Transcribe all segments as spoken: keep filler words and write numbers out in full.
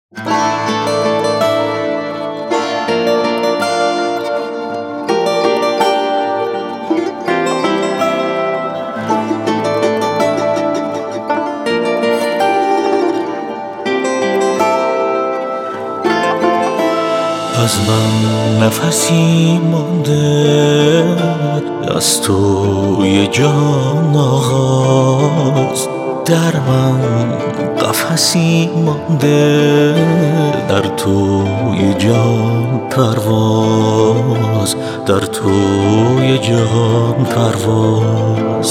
از من نفسی مانده از توی جان آغاز، در من قفسی مانده در توی جان پرواز، در توی جان پرواز.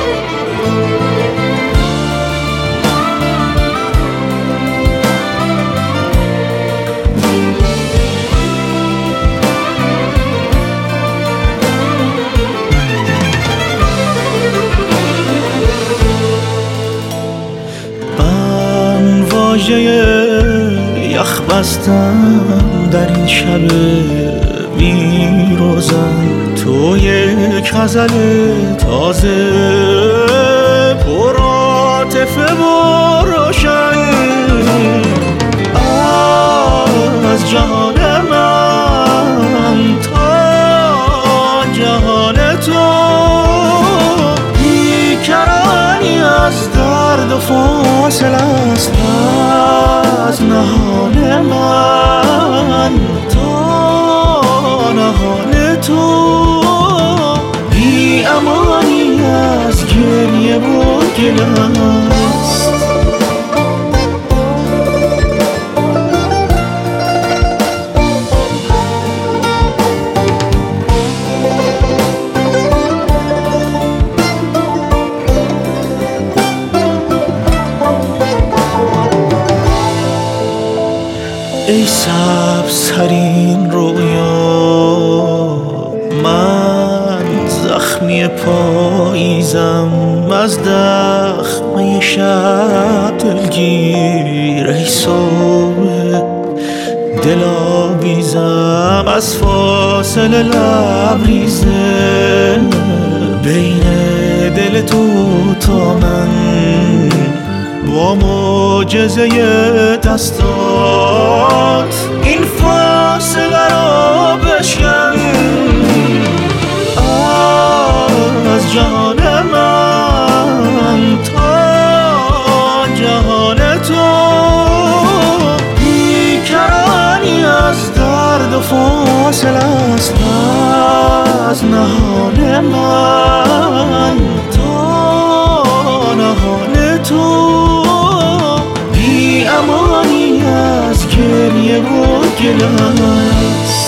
واژه یخ بستم در این شب بی روزن، تو یک غزل تازه پر عاطفه و روشن. از جهان من تا جهان تو بیکرانی از درد و فاصله است. از نهان من تا نهان تو بی امانی از گریه و گله است. ای سبزترین رویا، من زخمی پاییزم از دخمه شب دلگیر. ای صبح دل آویزم از فاصله لبریزه بین دل تو تا من، با معجزه دستات این فاصله را بشکن. از جهان من تا جهان تو بیکرانی از درد و فاصله است. از نهان من تا نهان تو امانی از گریه و گله است.